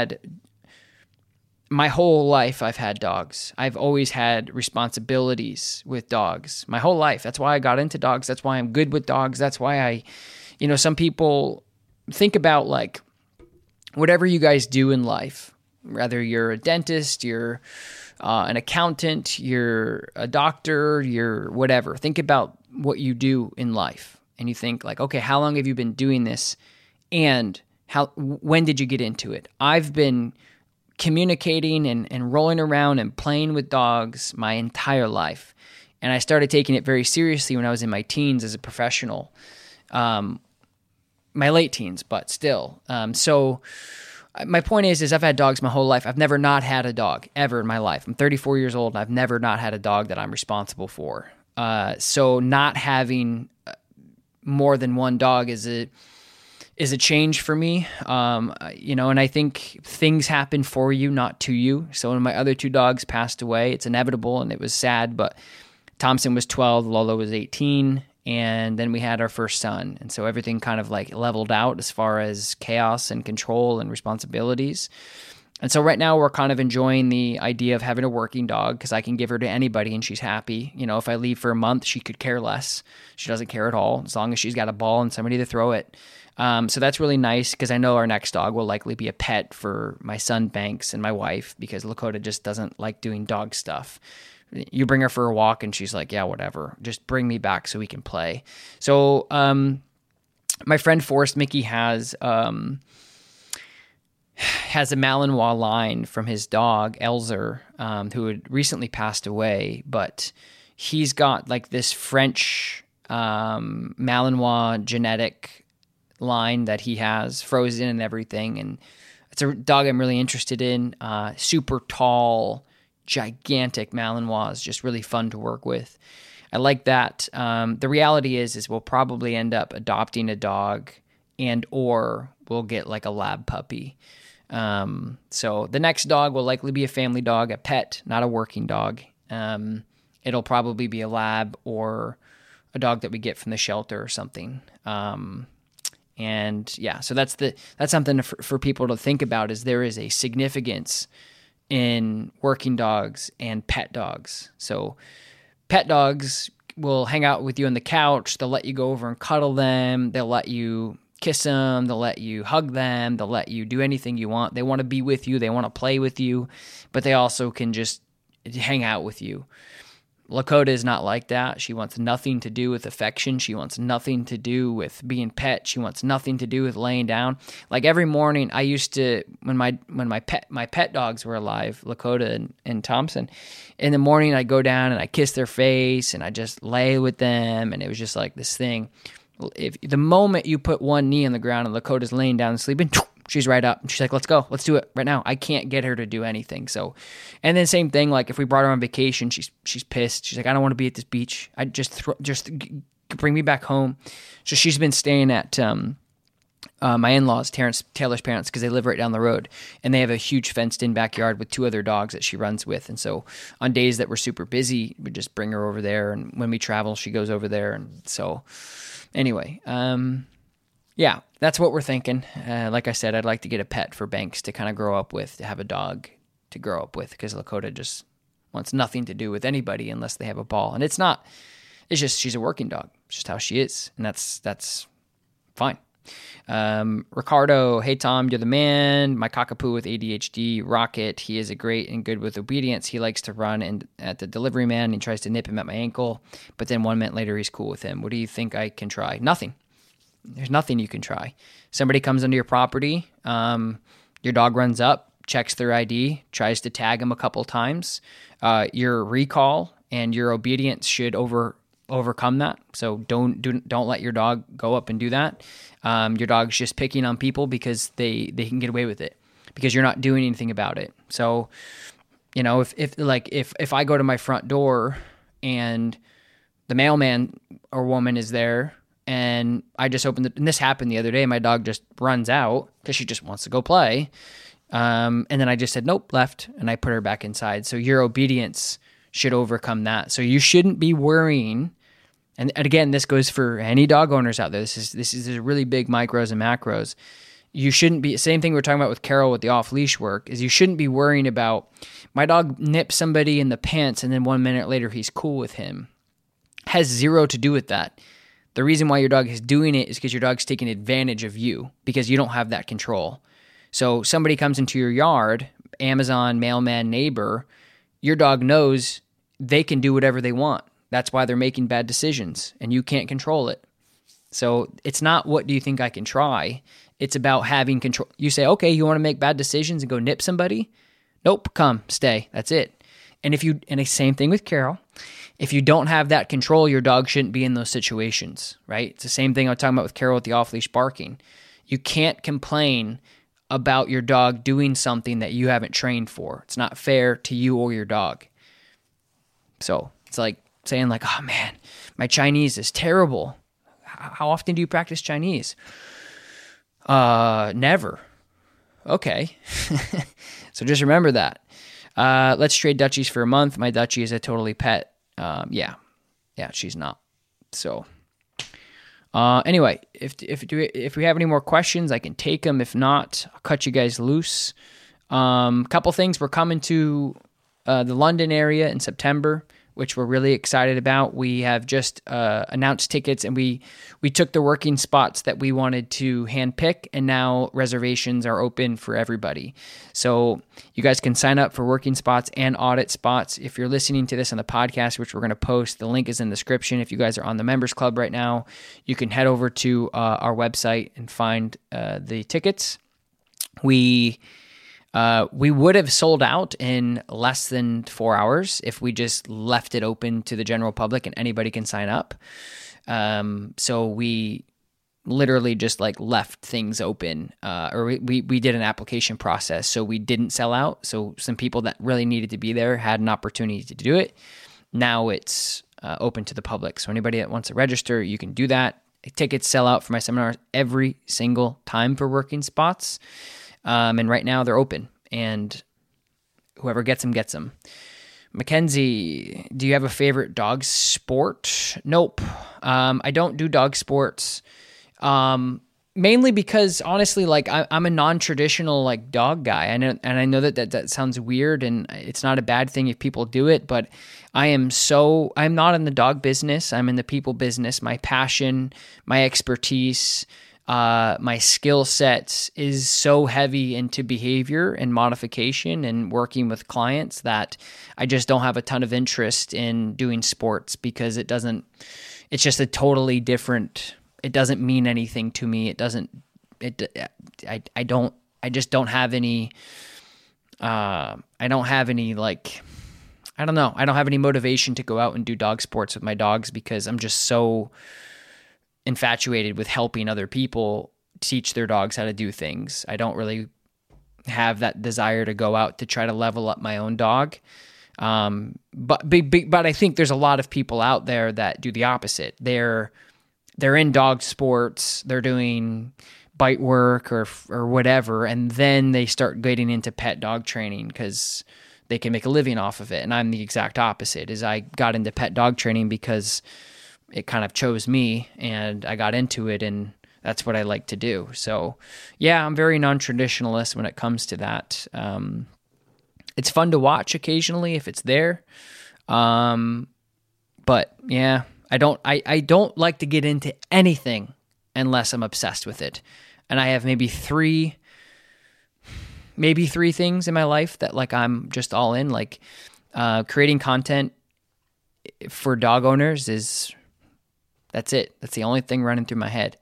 [SPEAKER 2] My whole life I've had dogs. I've always had responsibilities with dogs my whole life. That's why I got into dogs. That's why I'm good with dogs. That's why some people think about like whatever you guys do in life, whether you're a dentist, you're an accountant, you're a doctor, you're whatever. Think about what you do in life. And you think like, okay, how long have you been doing this? And when did you get into it? I've been communicating and rolling around and playing with dogs my entire life. And I started taking it very seriously when I was in my teens as a professional, my late teens, but still. So my point is I've had dogs my whole life. I've never not had a dog ever in my life. I'm 34 years old and I've never not had a dog that I'm responsible for. So not having more than one dog is a change for me. And I think things happen for you, not to you. So when my other two dogs passed away, it's inevitable and it was sad, but Thompson was 12, Lolo was 18, and then we had our first son. And so everything kind of like leveled out as far as chaos and control and responsibilities. And so right now we're kind of enjoying the idea of having a working dog because I can give her to anybody and she's happy. If I leave for a month, she could care less. She doesn't care at all as long as she's got a ball and somebody to throw it. So that's really nice because I know our next dog will likely be a pet for my son Banks and my wife because Lakota just doesn't like doing dog stuff. You bring her for a walk and she's like, yeah, whatever. Just bring me back so we can play. So my friend Forrest Mickey has a Malinois line from his dog, Elzer, who had recently passed away, but he's got like this French Malinois genetic line that he has frozen and everything. And it's a dog I'm really interested in. Super tall, gigantic Malinois is just really fun to work with. I like that. The reality is we'll probably end up adopting a dog or we'll get like a lab puppy. So the next dog will likely be a family dog, a pet, not a working dog. It'll probably be a lab or a dog that we get from the shelter or something. And yeah, so that's something for people to think about is there is a significance in working dogs and pet dogs. So pet dogs will hang out with you on the couch. They'll let you go over and cuddle them. They'll let you kiss them. They'll let you hug them. They'll let you do anything you want. They want to be with you. They want to play with you, but they also can just hang out with you. Lakota is not like that. She wants nothing to do with affection. She wants nothing to do with being pet. She wants nothing to do with laying down. Like every morning, I used to when my pet dogs were alive, Lakota and Thompson. In the morning, I'd go down and I kiss their face and I just lay with them, and it was just like this thing. If the moment you put one knee on the ground and Lakota's laying down and sleeping, she's right up. She's like, let's go. Let's do it right now. I can't get her to do anything. So, and then same thing, like if we brought her on vacation, she's pissed. She's like, I don't want to be at this beach. I just bring me back home. So she's been staying at my in-laws, Taylor's parents, because they live right down the road. And they have a huge fenced-in backyard with two other dogs that she runs with. And so on days that we're super busy, we just bring her over there. And when we travel, she goes over there. And so anyway, yeah, that's what we're thinking. Like I said, I'd like to get a pet for Banks to kind of grow up with, to have a dog to grow up with, because Lakota just wants nothing to do with anybody unless they have a ball. And it's just she's a working dog. It's just how she is. And that's fine. Ricardo, hey Tom, you're the man. My cockapoo with ADHD, Rocket. He is a great and good with obedience. He likes to run at the delivery man. He tries to nip him at my ankle, but then 1 minute later he's cool with him. What do you think I can try? Nothing. There's nothing you can try. Somebody comes into your property, your dog runs up, checks their ID, tries to tag him a couple times. Your recall and your obedience should overcome that. So don't let your dog go up and do that. Your dog's just picking on people because they can get away with it because you're not doing anything about it. So, if I go to my front door and the mailman or woman is there and I just opened it, and this happened the other day, my dog just runs out because she just wants to go play. And then I just said, nope, left, and I put her back inside. So your obedience should overcome that. So you shouldn't be worrying. And again, this goes for any dog owners out there. This is really big micros and macros. You shouldn't be, same thing we're talking about with Carol with the off-leash work, is you shouldn't be worrying about, my dog nips somebody in the pants and then 1 minute later he's cool with him. Has zero to do with that. The reason why your dog is doing it is because your dog's taking advantage of you because you don't have that control. So somebody comes into your yard, Amazon, mailman, neighbor, your dog knows they can do whatever they want. That's why they're making bad decisions and you can't control it. So it's not what do you think I can try? It's about having control. You say, okay, you want to make bad decisions and go nip somebody? Nope, come, stay. That's it. And the same thing with Carol. If you don't have that control, your dog shouldn't be in those situations, right? It's the same thing I was talking about with Carol with the off-leash barking. You can't complain about your dog doing something that you haven't trained for. It's not fair to you or your dog. So it's like saying like, oh man, my Chinese is terrible. How often do you practice Chinese? Never. Okay. So just remember that. Let's trade Dutchies for a month. My Dutchie is a totally pet. Yeah, she's not. So, anyway, if we have any more questions, I can take them. If not, I'll cut you guys loose. Couple things. We're coming to the London area in September, which we're really excited about. We have just announced tickets, and we took the working spots that we wanted to handpick, and now reservations are open for everybody. So you guys can sign up for working spots and audit spots. If you're listening to this on the podcast, which we're going to post, the link is in the description. If you guys are on the members club right now, you can head over to our website and find the tickets. We would have sold out in less than 4 hours if we just left it open to the general public and anybody can sign up. So we literally just like left things open, or we did an application process. So we didn't sell out. So some people that really needed to be there had an opportunity to do it. Now it's open to the public. So anybody that wants to register, you can do that. Tickets sell out for my seminars every single time for working spots. And right now they're open, and whoever gets them, gets them. Mackenzie, do you have a favorite dog sport? Nope. I don't do dog sports. Mainly because honestly, like I'm a non-traditional like dog guy. I know that sounds weird, and it's not a bad thing if people do it, but I'm not in the dog business. I'm in the people business. My passion, my expertise, my skill sets is so heavy into behavior and modification and working with clients that I just don't have a ton of interest in doing sports because it's just a totally different, it doesn't mean anything to me. I just don't have any, I don't have any motivation to go out and do dog sports with my dogs because I'm just so infatuated with helping other people teach their dogs how to do things. I don't really have that desire to go out to try to level up my own dog. But I think there's a lot of people out there that do the opposite. They're in dog sports, they're doing bite work or whatever, and then they start getting into pet dog training because they can make a living off of it. And I'm the exact opposite. Is I got into pet dog training because it kind of chose me and I got into it, and that's what I like to do. So yeah, I'm very non-traditionalist when it comes to that. It's fun to watch occasionally if it's there. But yeah, I don't like to get into anything unless I'm obsessed with it. And I have maybe three things in my life that like I'm just all in, like creating content for dog owners that's it. That's the only thing running through my head.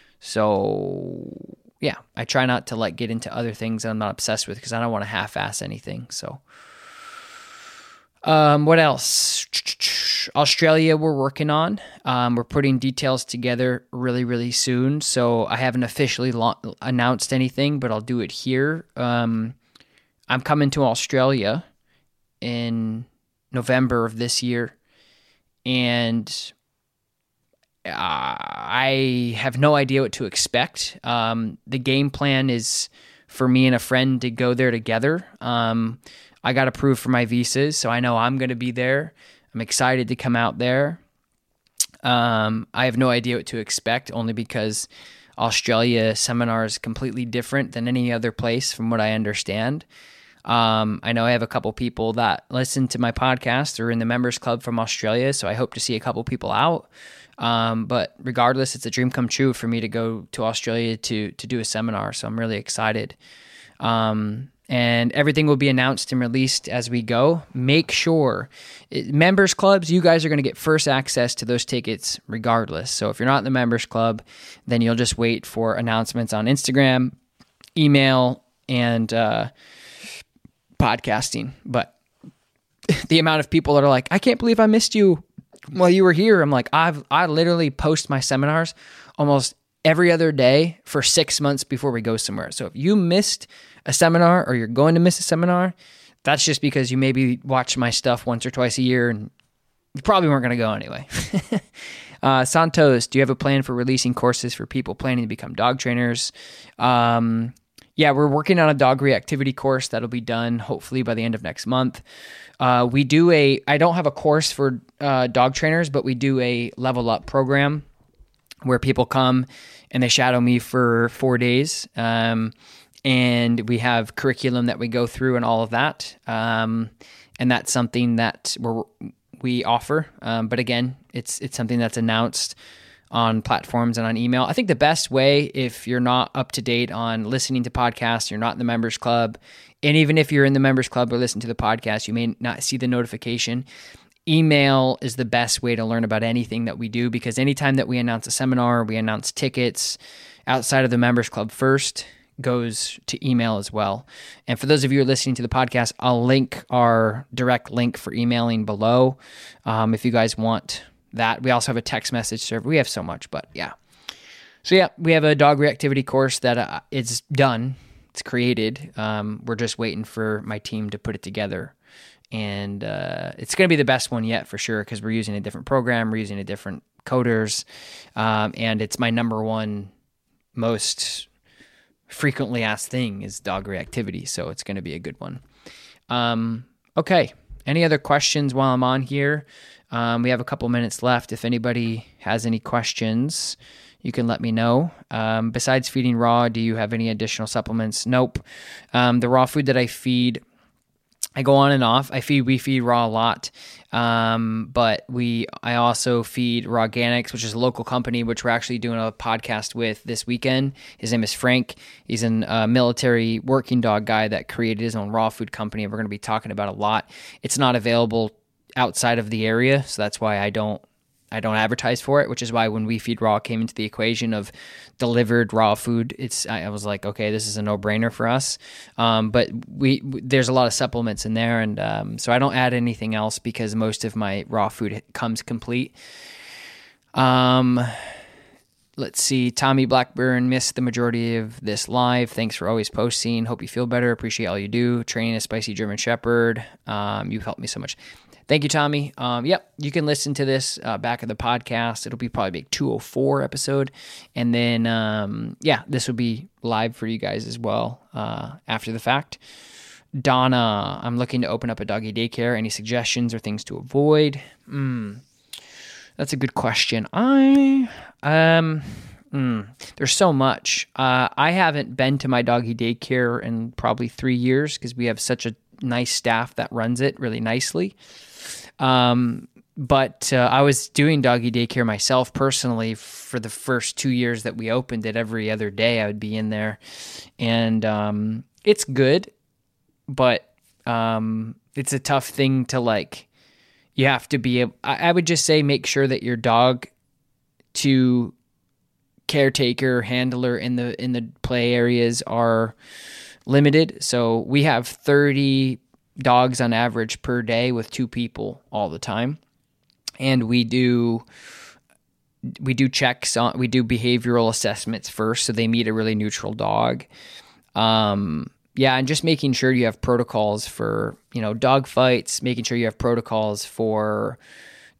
[SPEAKER 2] So yeah, I try not to like get into other things that I'm not obsessed with because I don't want to half-ass anything. So what else? Australia we're working on. We're putting details together really, really soon. So I haven't officially announced anything, but I'll do it here. I'm coming to Australia in November of this year, and I have no idea what to expect. The game plan is for me and a friend to go there together. I got approved for my visas, so I know I'm going to be there. I'm excited to come out there. I have no idea what to expect, only because Australia seminar is completely different than any other place from what I understand. I know I have a couple people that listen to my podcast or in the members club from Australia, so I hope to see a couple people out. But regardless, it's a dream come true for me to go to Australia to do a seminar, so I'm really excited. And everything will be announced and released as we go. Make sure, members clubs, you guys are going to get first access to those tickets regardless. So if you're not in the members club, then you'll just wait for announcements on Instagram, email, and podcasting. But the amount of people that are like, I can't believe I missed you while you were here. I'm like, I literally post my seminars almost every other day for 6 months before we go somewhere. So if you missed a seminar or you're going to miss a seminar, that's just because you maybe watch my stuff once or twice a year and you probably weren't going to go anyway. Santos, do you have a plan for releasing courses for people planning to become dog trainers? Yeah, we're working on a dog reactivity course that'll be done hopefully by the end of next month. I don't have a course for dog trainers, but we do a level up program where people come and they shadow me for 4 days. And we have curriculum that we go through and all of that. And that's something that we offer. But again, it's something that's announced on platforms and on email. I think the best way, if you're not up to date on listening to podcasts, you're not in the members club, and even if you're in the members club or listen to the podcast, you may not see the notification. Email is the best way to learn about anything that we do, because anytime that we announce a seminar, we announce tickets outside of the members club first, goes to email as well. And for those of you who are listening to the podcast, I'll link our direct link for emailing below if you guys want that. We also have a text message server. We have so much, but yeah. So yeah, we have a dog reactivity course that it's done. It's created. We're just waiting for my team to put it together. And it's going to be the best one yet for sure, because we're using a different program, we're using a different coders, and it's my number one most frequently asked thing is dog reactivity, so it's going to be a good one. Okay, any other questions while I'm on here? We have a couple minutes left. If anybody has any questions, you can let me know. Besides feeding raw, do you have any additional supplements? Nope. The raw food that I feed, I go on and off. We feed raw a lot, but I also feed Raw Organics, which is a local company, which we're actually doing a podcast with this weekend. His name is Frank. He's a military working dog guy that created his own raw food company, and we're going to be talking about a lot. It's not available outside of the area, so that's why I don't advertise for it, which is why when We Feed Raw came into the equation of delivered raw food, I was like, okay, this is a no-brainer for us. But there's a lot of supplements in there, and so I don't add anything else because most of my raw food comes complete. Let's see. Tommy Blackburn, missed the majority of this live. Thanks for always posting. Hope you feel better. Appreciate all you do. Training a spicy German Shepherd. You've helped me so much. Thank you, Tommy. Yep, you can listen to this back of the podcast. It'll be probably a 204 episode. And then, this will be live for you guys as well after the fact. Donna, I'm looking to open up a doggy daycare. Any suggestions or things to avoid? That's a good question. There's so much. I haven't been to my doggy daycare in probably 3 years because we have such a nice staff that runs it really nicely. But I was doing doggy daycare myself personally for the first 2 years that we opened it. Every other day I would be in there, and it's good, but it's a tough thing to you have to be I would just say make sure that your dog to caretaker, handler in the play areas are limited. So we have 30 dogs on average per day with 2 people all the time. And we do checks on, we do behavioral assessments first, so they meet a really neutral dog. And just making sure you have protocols for, dog fights, making sure you have protocols for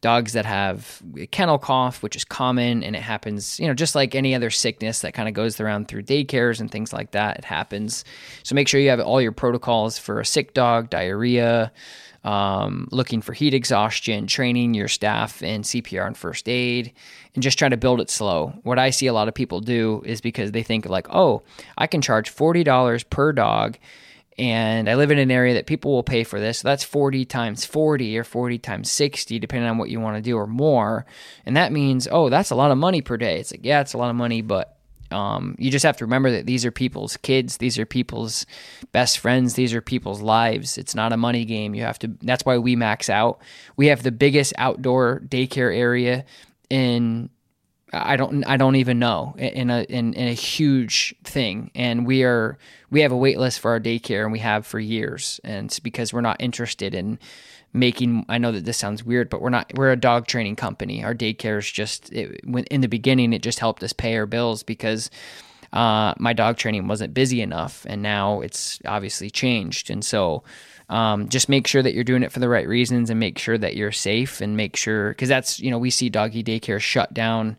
[SPEAKER 2] dogs that have kennel cough, which is common, and it happens, just like any other sickness that kind of goes around through daycares and things like that, it happens. So make sure you have all your protocols for a sick dog, diarrhea, looking for heat exhaustion, training your staff in CPR and first aid, and just try to build it slow. What I see a lot of people do is because they think like, oh, I can charge $40 per dog, and I live in an area that people will pay for this. So that's 40 times 40 or 40 times 60, depending on what you want to do, or more. And that means, oh, that's a lot of money per day. It's like, yeah, it's a lot of money, but you just have to remember that these are people's kids. These are people's best friends. These are people's lives. It's not a money game. That's why we max out. We have the biggest outdoor daycare area in, I don't even know, in a huge thing. And we have a wait list for our daycare, and we have for years. And it's because we're not interested in making, I know that this sounds weird, but we're a dog training company. Our daycare is in the beginning, it just helped us pay our bills because my dog training wasn't busy enough, and now it's obviously changed. And so just make sure that you're doing it for the right reasons, and make sure that you're safe, and make sure, because that's, we see doggy daycare shut down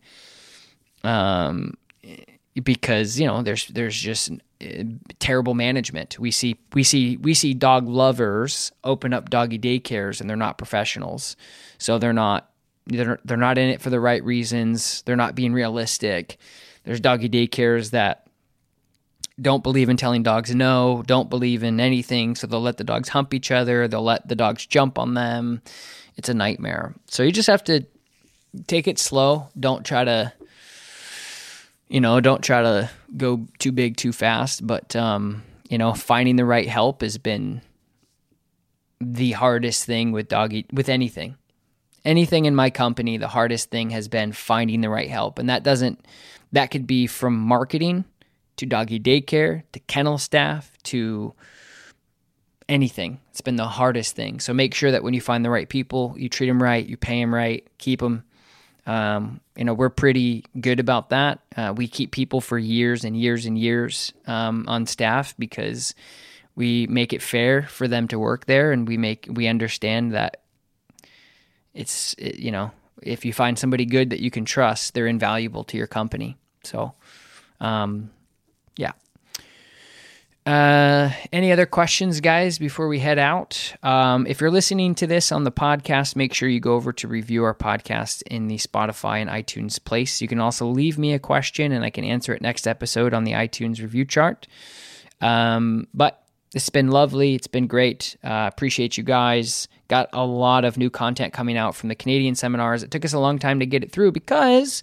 [SPEAKER 2] because there's just terrible management. We see dog lovers open up doggy daycares, and they're not professionals. So they're not in it for the right reasons. They're not being realistic. There's doggy daycares that don't believe in telling dogs no, don't believe in anything, so they'll let the dogs hump each other, they'll let the dogs jump on them. It's a nightmare. So you just have to take it slow. Don't try to go too big too fast, but finding the right help has been the hardest thing with anything in my company. The hardest thing has been finding the right help. And that could be from marketing to doggy daycare, to kennel staff, to anything. It's been the hardest thing. So make sure that when you find the right people, you treat them right, you pay them right, keep them. We're pretty good about that. We keep people for years and years and years on staff because we make it fair for them to work there, and we understand that if you find somebody good that you can trust, they're invaluable to your company. So, yeah. Any other questions, guys, before we head out? If you're listening to this on the podcast, make sure you go over to review our podcast in the Spotify and iTunes place. You can also leave me a question, and I can answer it next episode on the iTunes review chart. But it's been lovely. It's been great. Appreciate you guys. Got a lot of new content coming out from the Canadian seminars. It took us a long time to get it through because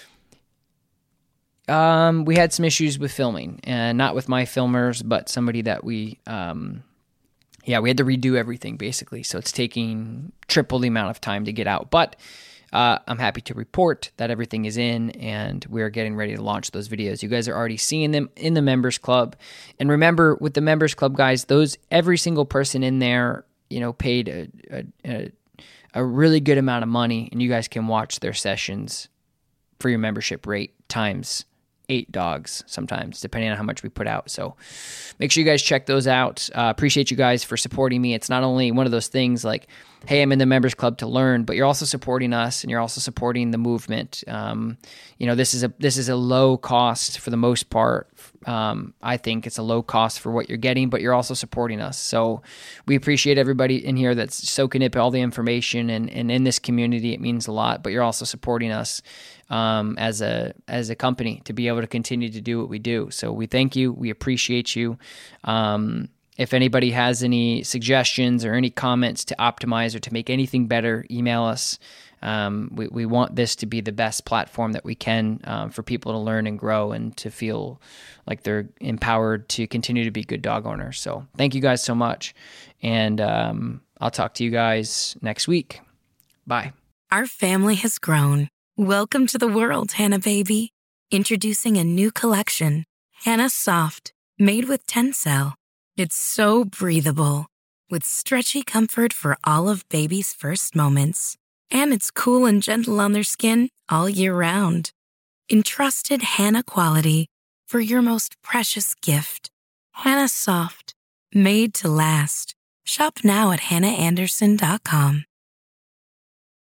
[SPEAKER 2] we had some issues with filming, and not with my filmers, but somebody that we had to redo everything basically. So it's taking triple the amount of time to get out, but I'm happy to report that everything is in, and we're getting ready to launch those videos. You guys are already seeing them in the members club. And remember, with the members club, guys, every single person in there, paid a really good amount of money, and you guys can watch their sessions for your membership rate times 8 dogs sometimes, depending on how much we put out. So make sure you guys check those out. Appreciate you guys for supporting me. It's not only one of those things like, hey, I'm in the members club to learn, but you're also supporting us, and you're also supporting the movement. This is a low cost for the most part. I think it's a low cost for what you're getting, but you're also supporting us. So we appreciate everybody in here that's soaking up all the information, and in this community, it means a lot, but you're also supporting us as a company to be able to continue to do what we do. So we thank you. We appreciate you. If anybody has any suggestions or any comments to optimize or to make anything better, email us. We want this to be the best platform that we can for people to learn and grow and to feel like they're empowered to continue to be good dog owners. So thank you guys so much. And I'll talk to you guys next week. Bye.
[SPEAKER 3] Our family has grown. Welcome to the world, Hannah baby. Introducing a new collection, Hannah Soft, made with Tencel. It's so breathable, with stretchy comfort for all of baby's first moments. And it's cool and gentle on their skin all year round. Entrusted Hannah quality for your most precious gift. Hannah Soft, made to last. Shop now at hannahanderson.com.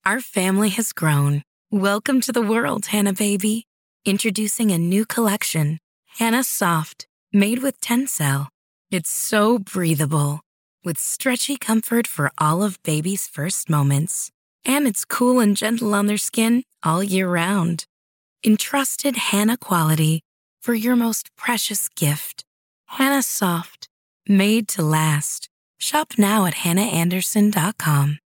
[SPEAKER 3] Our family has grown. Welcome to the world, Hannah baby. Introducing a new collection, Hannah Soft, made with Tencel. It's so breathable, with stretchy comfort for all of baby's first moments. And it's cool and gentle on their skin all year round. Entrusted Hannah quality for your most precious gift. Hannah Soft, made to last. Shop now at hannahanderson.com.